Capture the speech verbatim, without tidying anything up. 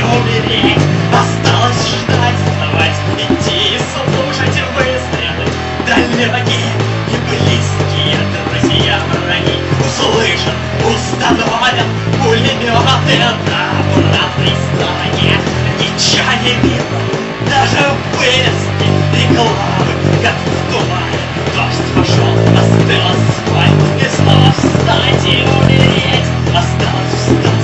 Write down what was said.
умереть. Осталось ждать, вставать, идти, слушать выстрелы. Далекие и близкие друзья враги услышат, установят пулеметы на обратной стороне. Ничего не видно, даже вывески рекламы, как в тумане. Дождь пошел, остылась спать, и снова встать и умереть. Осталось встать.